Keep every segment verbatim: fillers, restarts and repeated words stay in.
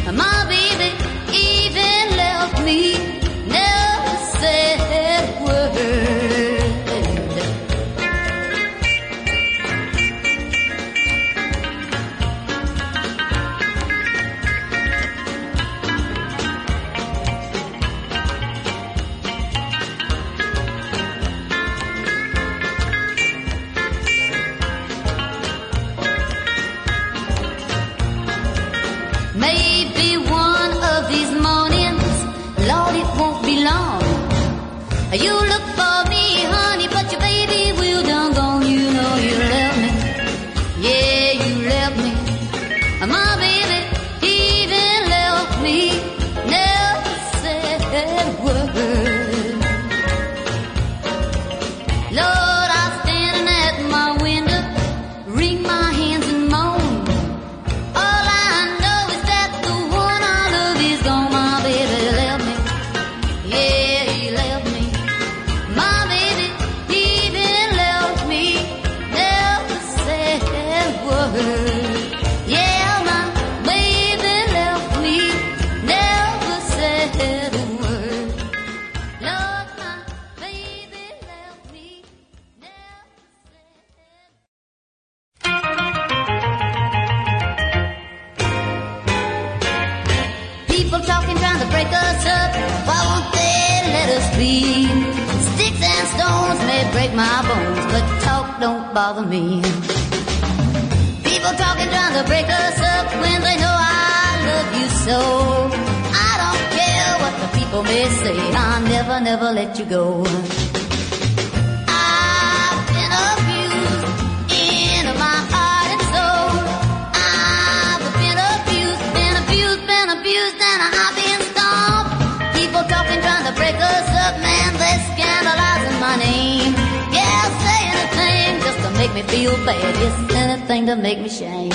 My baby even left me, never said a word. Maybe one of these mornings, Lord, it won't be long. You look for me, honey, but your baby will done gone. You know you left me, yeah, you left me. My baby even left me, never said a word. Lord, I'm standing at my window, wring my hands and moan. Yeah, my baby left me, never said a word. Lord, my baby left me, never said. People talking, trying to break us up. Why won't they let us be? Sticks and stones may break my bones, but talk don't bother me. People talking, trying to break us up when they know I love you so. I don't care what the people may say, I'll never, never let you go. I've been abused in my heart and soul. I've been abused, been abused, been abused, and I've been stomped. People talking, trying to break us up, man, they're scandalizing my name. Yeah, say anything just to make me feel bad. Yes, anything to make me shame.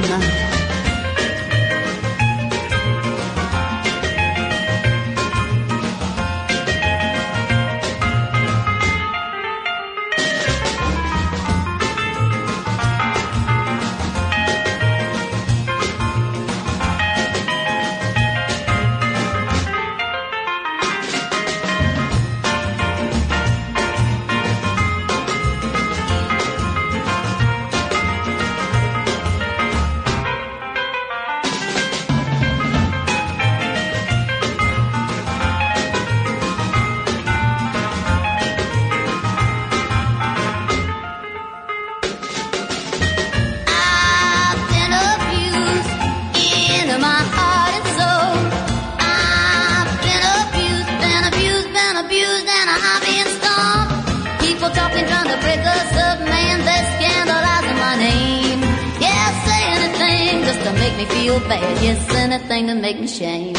Make me feel bad, yes, anything to make me shame.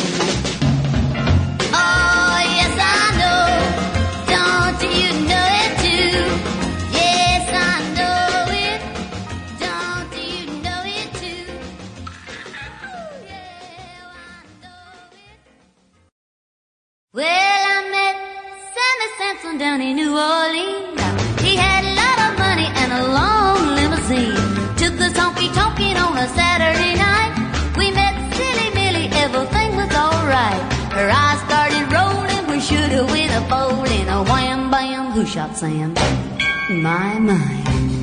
Oh, yes, I know, don't you know it too? Yes, I know it, don't you know it too? Oh, yeah, I know it. Well, I met Sammy Sampson down in New Orleans. He had a lot of money and a long limousine. Took us honky-tonkin' on a Saturday night. We met Silly Millie, everything was alright. Her eyes started rolling, we should've went a bowling. A wham-bam, who shot Sam? My, my.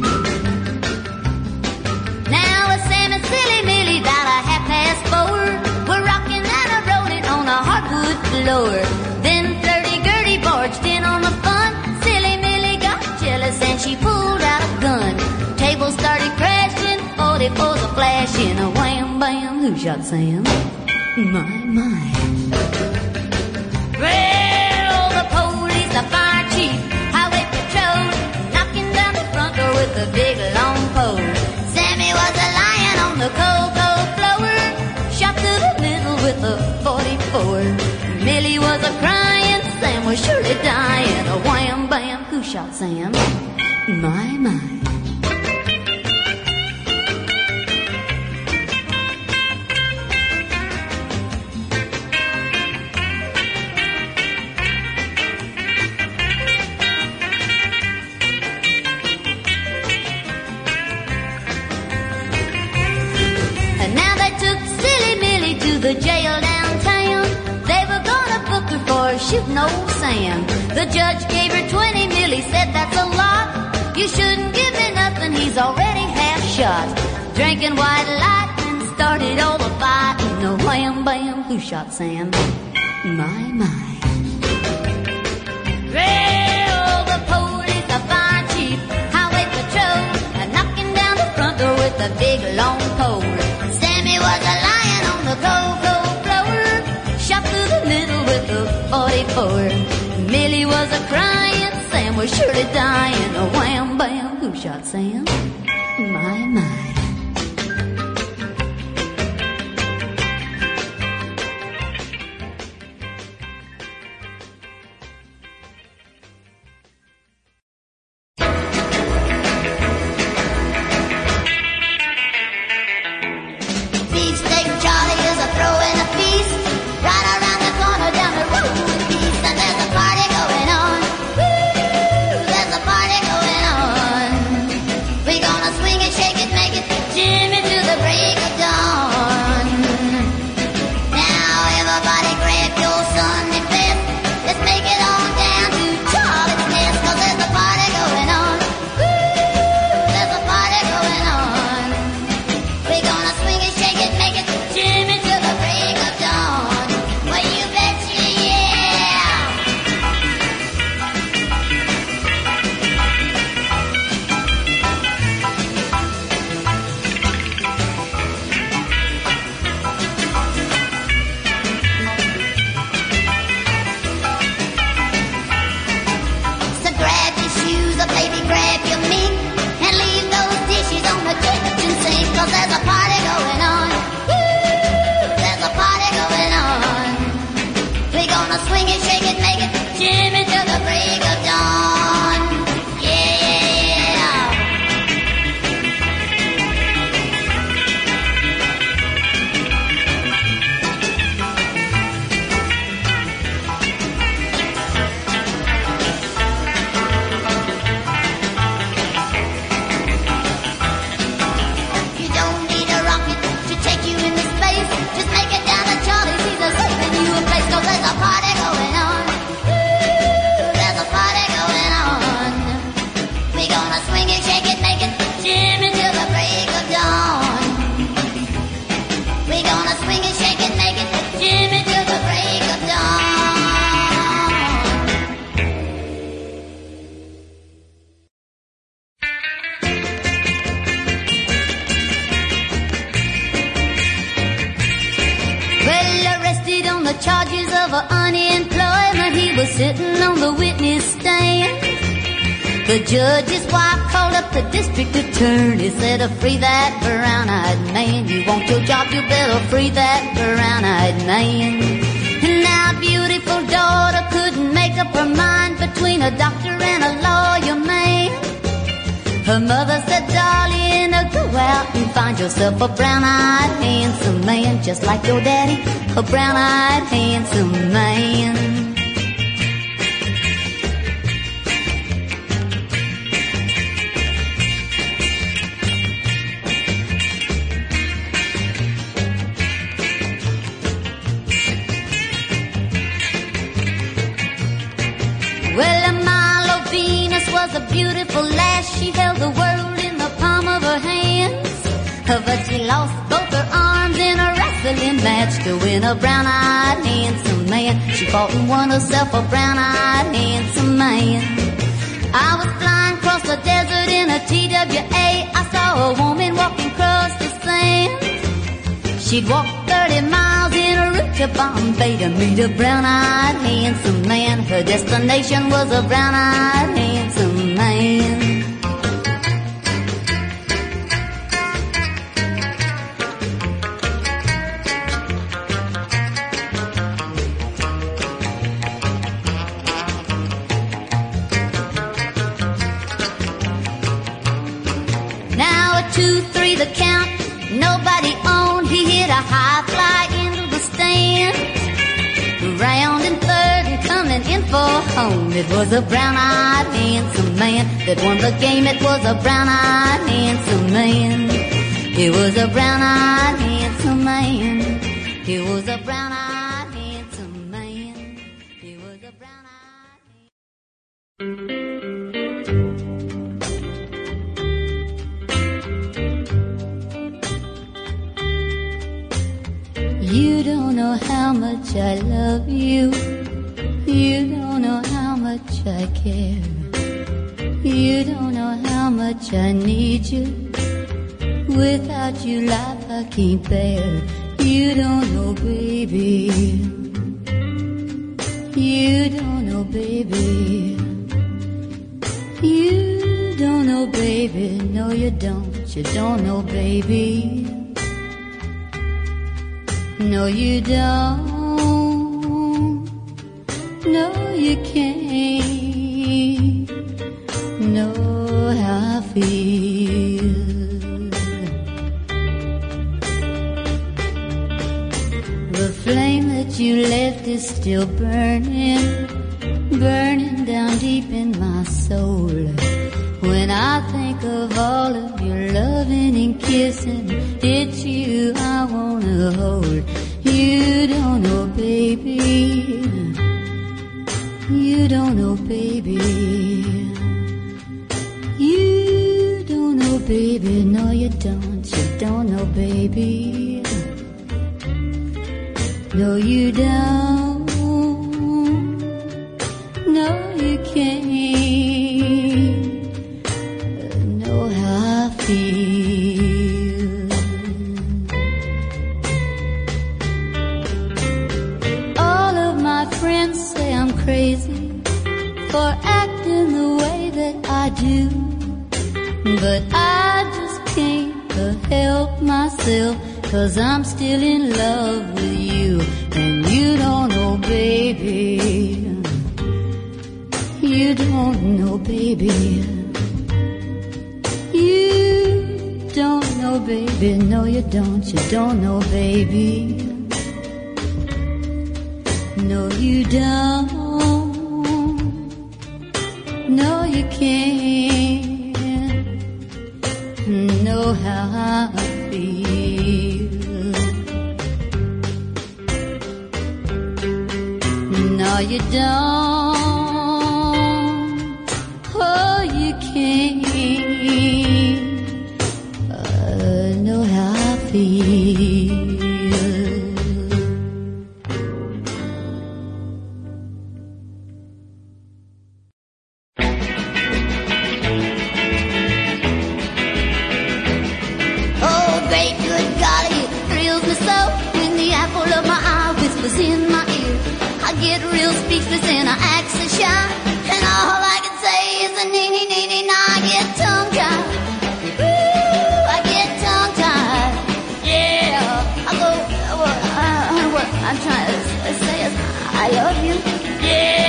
Now a Sam and Silly Millie, about a half past four, we're rocking and a rolling on a hardwood floor. Then Flirty-Gurdy barged in on the fun. Silly Millie got jealous and she pulled out a gun. Tables started crashing, forty-fours a flashing. A wham-bam, who shot Sam? My, my. Well, the police, the fire chief, highway patrol, knocking down the front door with a big long pole. Sammy was a lion on the cold, cold floor, shot through the middle with a forty-four. Millie was a crying, Sam was surely dying. A wham-bam, who shot Sam? My, my. And now they took Silly Millie to the jail downtown. They were gonna book her for shooting old Sam. The judge gave her twenty mil, he said that's a lot. You shouldn't give me nothing, he's already half shot. Drinking white lightning started all the fighting. No wham bam, who shot Sam? My, my. Well, the police are fire chief, highway patrol, and knocking down the front door with a big long pole. Sammy was a lion on the cold, cold floor, shot through the middle with a forty-four. Millie was a crying, Sam was surely dying. A wham bam, who shot Sam? My, my. The judge's wife called up the district attorney, said, free that brown-eyed man. You want your job, you better free that brown-eyed man. And now beautiful daughter couldn't make up her mind between a doctor and a lawyer man. Her mother said, darling, go out and find yourself a brown-eyed handsome man, just like your daddy, a brown-eyed handsome man. Well, Milo Venus was a beautiful lass. She held the world in the palm of her hands. But she lost both her arms in a wrestling match to win a brown-eyed handsome man. She fought and won herself a brown-eyed handsome man. I was flying across the desert in a T W A. I saw a woman walking across the sand. She'd walk thirty miles in a route to Bombay to meet a brown-eyed handsome man. Her destination was a brown-eyed handsome man. Now a two, three, the count, nobody owned. He hit a high fly into the stand. Round and third and coming in for home. It was a brown-eyed handsome man that won the game. It was a brown-eyed handsome man. It was a brown-eyed handsome man. He was a brown-eyed handsome man. He was a brown-eyed You don't know how much I love you. You don't know how much I care. You don't know how much I need you. Without you, life I can't bear. You don't know, baby. You don't know, baby. You don't know, baby. No, you don't. You don't know, baby. No, you don't. No, you can't know how I feel. The flame that you left is still burning, burning down deep in my soul. When I think of all of your loving and kissing, it's you I wanna hold. You don't know, baby. You don't know, baby. You don't know, baby. No, you don't. You don't know, baby. No, you don't. No, you can't know how I feel. All of my friends say I'm crazy for acting the way that I do, but I just can't help myself, 'cause I'm still in love with you. And you don't know, baby. You don't know, baby. You don't know, baby. No, you don't. You don't know, baby. No, you don't. No, you can't know how I feel. No, you don't. Oh, you can't uh, know how I feel. In my ear, I get real speechless and I act so shy, and all I can say is a nee nee nee nee. Now I get tongue tied. Ooh, I get tongue tied. Yeah, I go. What, uh, what I'm trying to say is I love you. Yeah.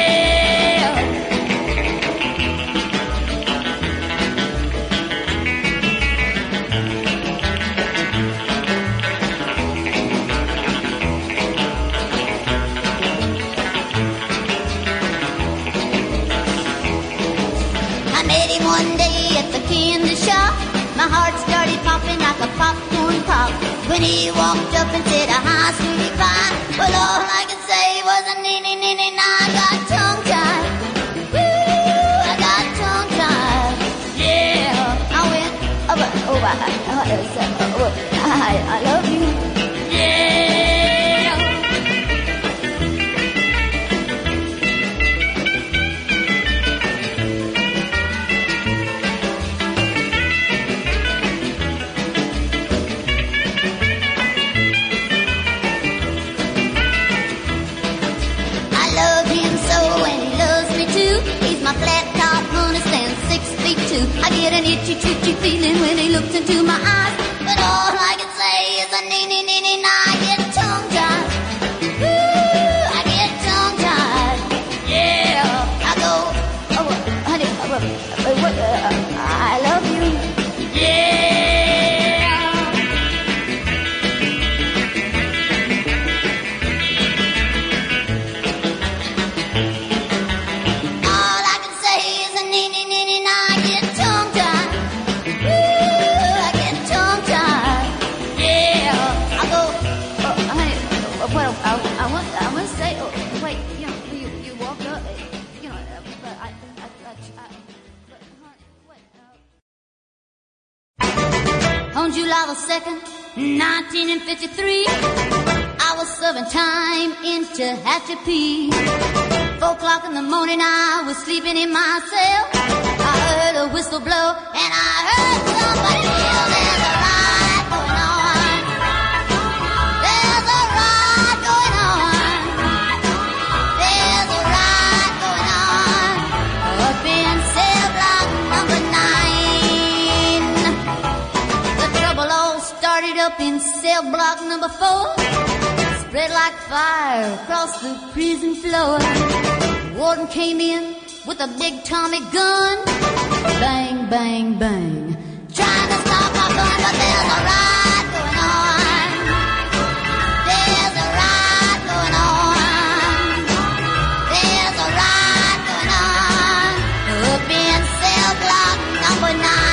One day at the candy shop, my heart started popping like a popcorn pop, when he walked up and said, "Hi, sweetie pie." Well, all I could say was a nee nee nee nee. Now I got tongue tied. Woo, I got tongue tied. Yeah, I went over, over. Oh, I, I love you. I get an itchy, twitchy feeling when he looks into my eyes, but all I can say is a nee, nee, nee, nee. Now I get tongue-tied. Ooh, I get tongue-tied. Yeah, I go, oh, honey, oh, uh, uh, I love you. Yeah. I, I want, I want to say, oh, wait, you know, you, you walked up, you know, but I, I, I, I but, honey, wait. Uh... On July the second, nineteen fifty-three, I was serving time in Tehachapi. Four o'clock in the morning, I was sleeping in my cell. I heard a whistle blow, and I heard somebody yell, there's a riot going on. There's a riot going on. There's a riot going on up in cell block number nine. The trouble all started up in cell block number four. Spread like fire across the prison floor. Warden came in with a big Tommy gun. Bang, bang, bang. Trying to stop my gun, but there's a riot going on. There's a riot going on. There's a riot going on up in cell block number nine.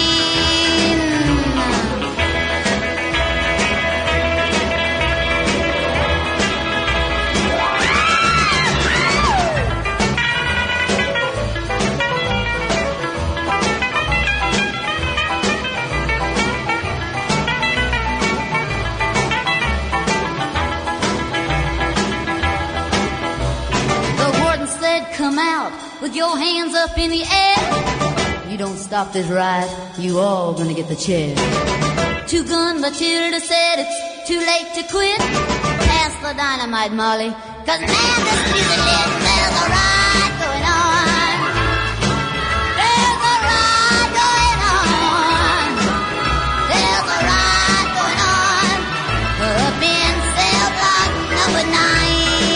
Come out with your hands up in the air. You don't stop this riot, you all gonna get the chair. Two Gun Matilda said it's too late to quit. Pass the dynamite, Molly, cause man, this music lit. There's a riot going on. There's a riot going on. There's a riot going on up in cell block number nine.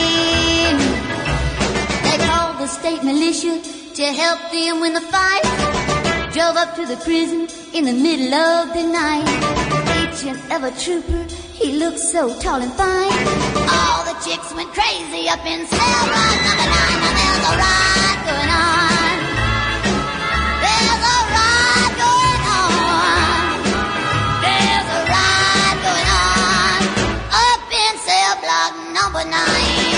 State militia to help them win the fight. Drove up to the prison in the middle of the night. Each and every trooper, he looked so tall and fine. All the chicks went crazy up in cell block number nine. Now there's a riot going on. There's a riot going on. There's a riot going on up in cell block number nine.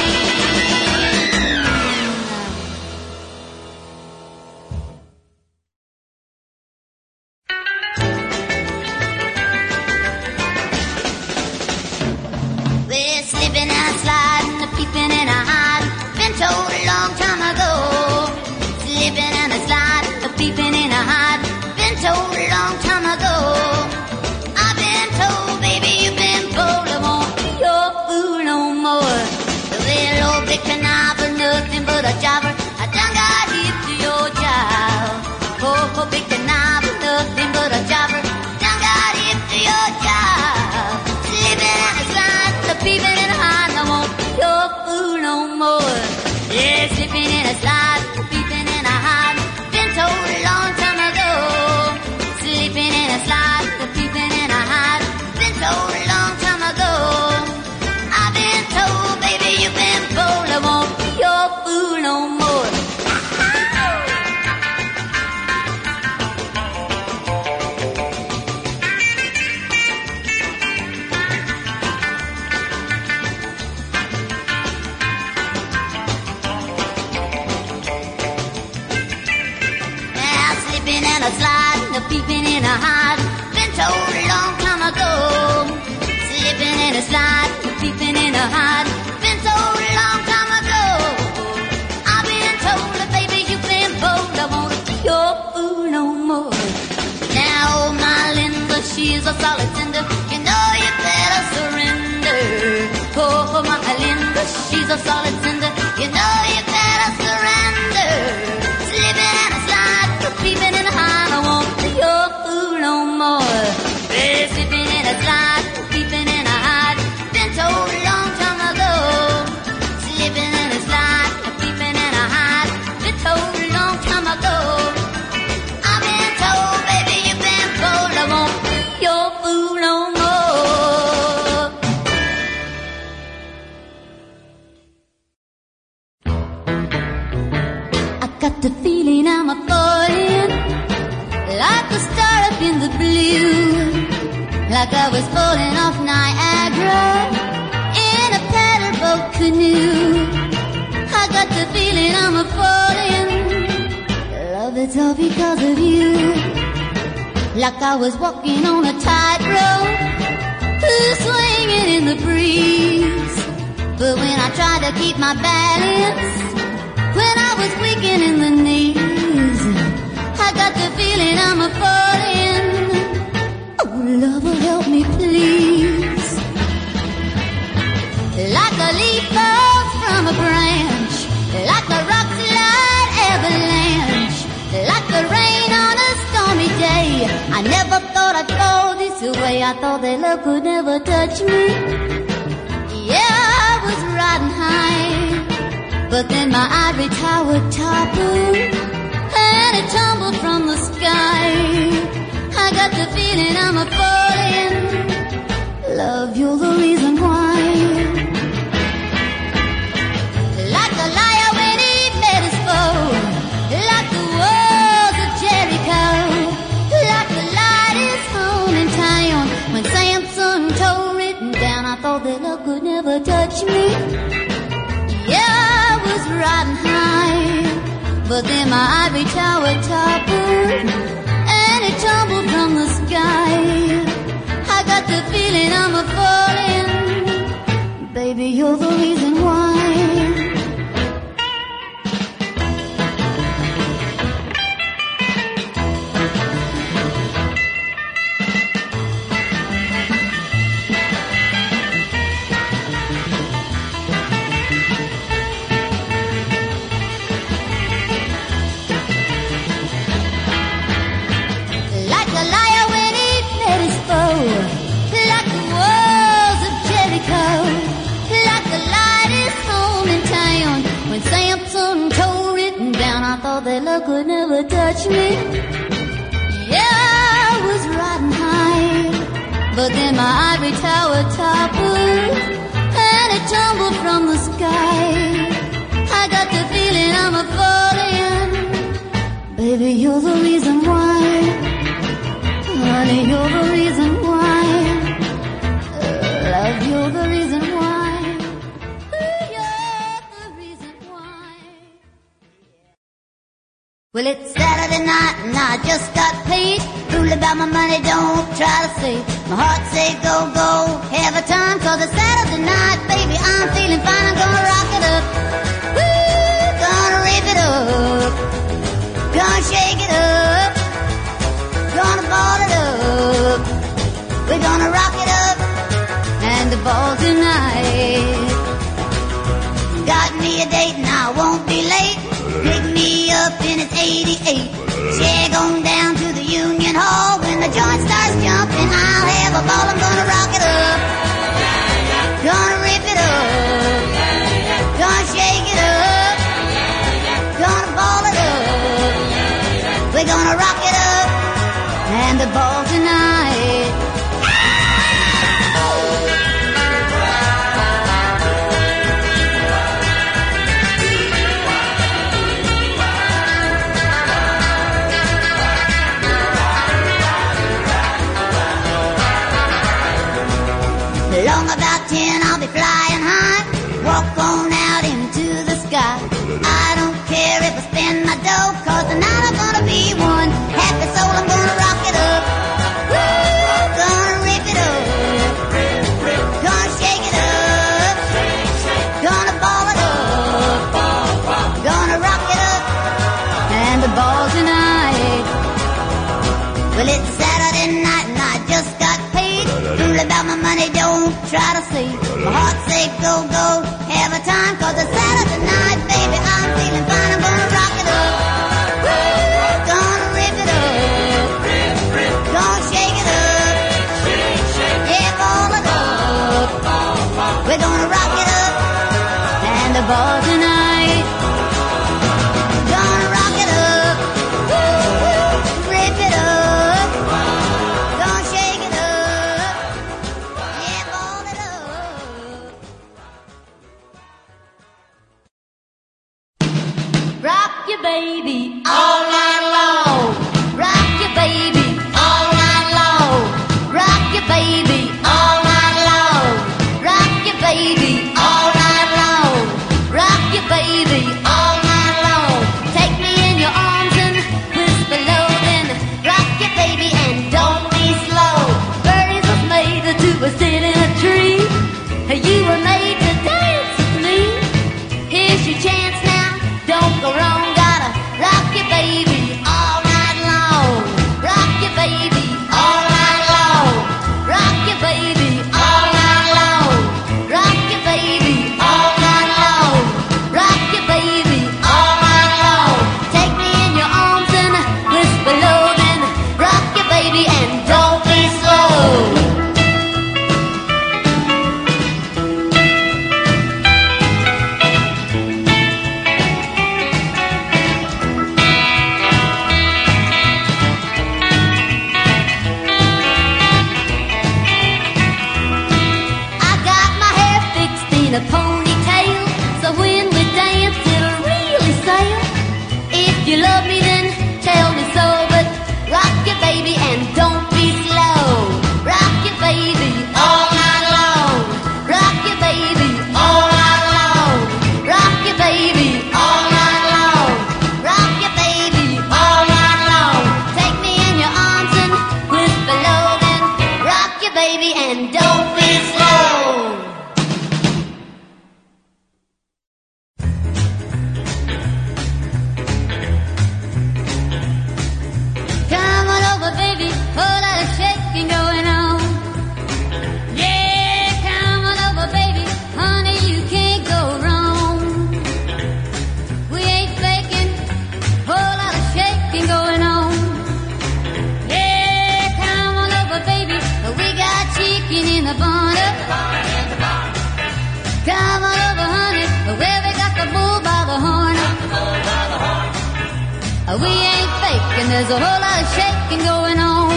Told a long time ago, slipping and a sliding, a peeping in a hide. Been told a long time ago. I've been told, baby, you've been told I won't be your fool no more. The little old big conniver, nothing but a jobber. I done got hip to your job. Oh, oh, big conniver, nothing but a jobber. Done got hip to your job. Slipping and a sliding, a peeping in a hide. I won't be your fool no more. Yeah, slipping in a slide, peeping in a hide. Been told a long time ago. Slipping in a slide, peeping in a hide. Been told a long time ago. I've been told, baby, you've been told I won't be your fool no more. And a slide, a peeping in a hide. Been told a long time ago. Slipping in a slide, a peeping in a hide. Been told a long time ago. I've been told that, baby, you've been bold. I won't be your fool no more. Now, my Linda, she's a solid cinder. You know you better surrender. Oh, my Linda, she's a solid cinder. You know you better surrender. Slipping and a slide, peeping in a hide, I won't be your fool no more. Hey, slipping in a slide, peeping in a hide. Been told a long time ago. Slipping in a slide, peeping in a hide. Been told a long time ago. I've been told, baby, you've been told I won't be your fool no more. I got the feeling I'm a falling, like a star up in the blue, like I was falling off Niagara in a paradise. something new. I got the feeling I'm a falling. Love, it's all because of you. Like I was walking on a tightrope, swinging in the breeze. But when I tried to keep my balance, when I was weakening in the knees, I got the feeling I'm a falling. Oh, lover, help me please. Like a leaf falls from a branch, like a rock slide avalanche, like the rain on a stormy day. I never thought I'd fall this way. I thought that love could never touch me. Yeah, I was riding high, but then my ivory tower toppled and it tumbled from the sky. I got the feeling I'm a falling. Love, you're the reason why. Like a liar when he met his foe, like the walls of Jericho, like the light is home in town. When Samson tore it down, I thought that love could never touch me. Yeah, I was riding high, but then my ivory tower toppled and it tumbled from the sky. I got the feeling I'm a falling. Baby, you're the reason why. That love could never touch me. Yeah, I was riding high, but then my ivory tower toppled and it tumbled from the sky. I got the feeling I'm a falling. Baby, you're the reason why. Honey, you're the reason why. Love, you're the reason why. Well, it's Saturday night and I just got paid. Rule about my money, don't try to save. My heart say go, go, have a time. Cause it's Saturday night, baby, I'm feeling fine. I'm gonna rock it up. Woo, gonna rip it up. Gonna shake it up. Gonna ball it up. We're gonna rock it up. And the ball tonight. Got me a date and I won't be late. Pick me up in its eighty-eight. Shag on down to the Union Hall. When the joint starts jumping, I'll have a ball. I'm gonna rock it up. Gonna rip it up. Gonna shake it up. Gonna ball it up. We're gonna rock it up. And the ball tonight. Long about ten, I'll be flying high. Walk on out into the sky. I don't care if I spend my dough, cause tonight I'm gonna be one happy soul. I'm gonna rock it up. Woo, gonna rip it up. Gonna shake it up. Gonna ball it up. Gonna rock it up. And the ball tonight. Well, it's Saturday night and I just got paid. Rule about my money, don't try to save. My heart say go, go, have a time. Cause it's Saturday night, baby, I'm feeling fine. I'm gonna rock it up. Woo, gonna rip it up. Gonna shake it up. Yeah, ball it up. We're gonna rock it up. And the ball tonight. Gonna rock it up. Woo, rip it up. Gonna shake it up. Yeah, ball it up. Rock your baby all night long. Rock your baby all night long. Rock your baby all night long. Rock your baby all night long. you love me then tell me so, but rock your baby and don't be slow. Rock your baby all night long. Rock your baby all night long. Rock your baby all night long. Rock your baby all night long. Take me in your arms and whisper low, then rock your baby and don't be slow. Come on over, baby, whole lot of shaking going on. Yeah, come on over, baby, honey, you can't go wrong. We ain't faking, whole lot of shaking going on. Yeah, come on over, baby, we got chicken in the barn. Come on over, honey, where we got the bull by the horn. We ain't faking, there's a whole lot of shaking going on.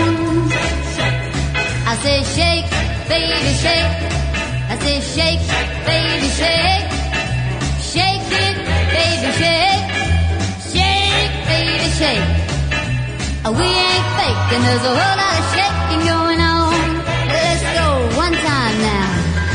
I say shake, baby, shake. I say shake, baby, shake. Shake it, baby, shake. Shake, baby, shake. We ain't faking, there's a whole lot of shaking going on. Let's go one time now.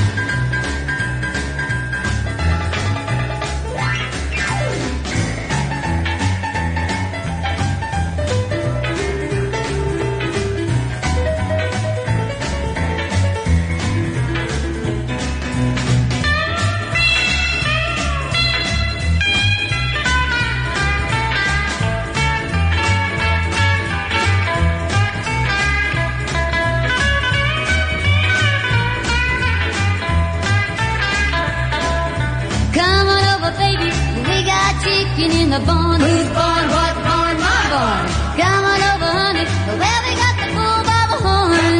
Come on over, baby, we got chicken in the barn. Who's barn? What barn? My barn. Come on over, honey, where we got the bull by the horn.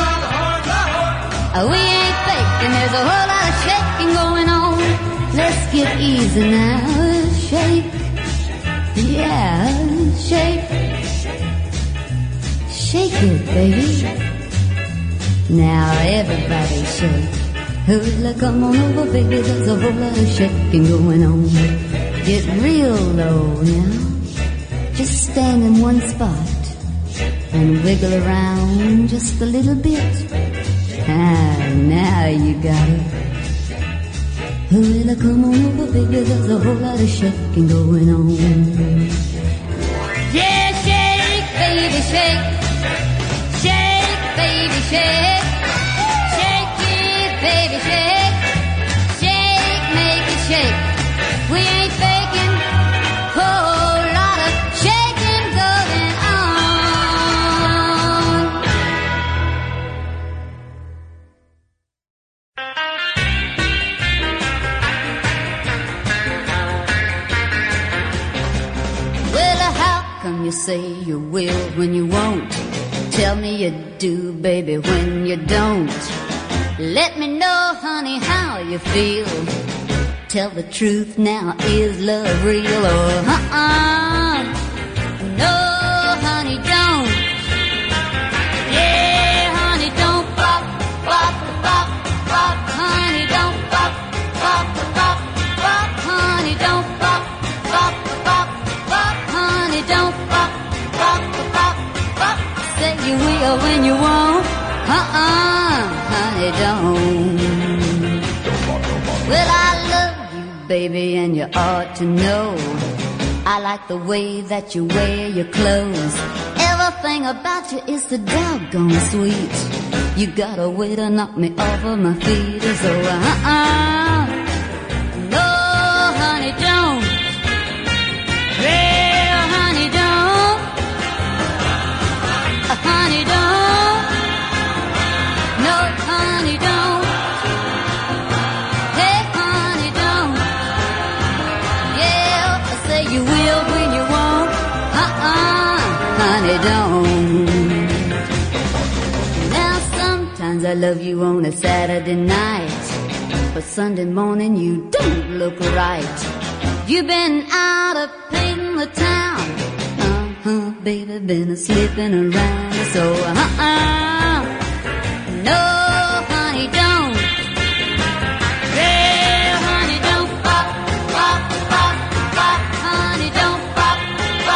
We ain't faking, there's a whole lot of shaking going on. Let's get easy now, shake. Yeah, shake. Shake it, baby. Now everybody shake. Hula, come on over, baby, there's a whole lot of shaking going on. Get real low now. Just stand in one spot and wiggle around just a little bit. Ah, now you got it. Hula, come on over, baby, there's a whole lot of shaking going on. Yeah, shake, baby, shake. Shake, baby, shake. Baby, shake, shake, make it shake. We ain't faking, whole lot of shaking going on. Well, how come you say you will when you won't? Tell me you do, baby, when you don't. Let me know, honey, how you feel. Tell the truth now, is love real or uh-uh? No, honey, don't. Yeah, honey, don't pop, pop, pop, pop. Honey, don't pop, pop, pop, pop. Honey, don't pop, pop, pop, pop. Honey, don't pop, pop, pop, pop. Say you will when you won't. Uh-uh, honey, don't. Well, I love you, baby, and you ought to know. I like the way that you wear your clothes. Everything about you is so doggone sweet. You got a way to knock me off of my feet. So, uh-uh, no, honey, don't. Well, honey, don't. Uh, honey, don't. No, honey, don't. Hey, honey, don't. Yeah, I say you will when you won't. Uh-uh, honey, don't. Now, sometimes I love you on a Saturday night, but Sunday morning you don't look right. You've been out of painting the town. Uh-huh, baby, been a-slipping around. So, uh-uh. No, honey, don't. Yeah, honey, don't pop, pop, pop, pop. Honey, don't pop,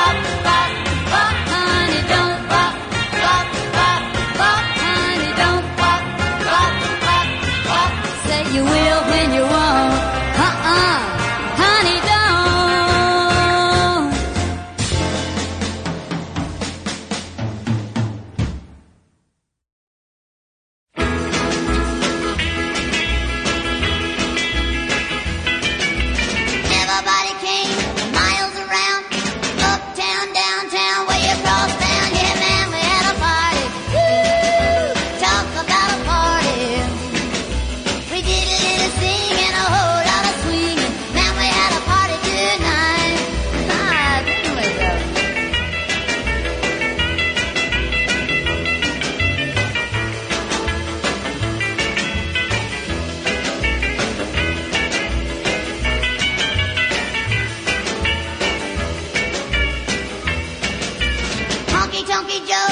Honky Joe.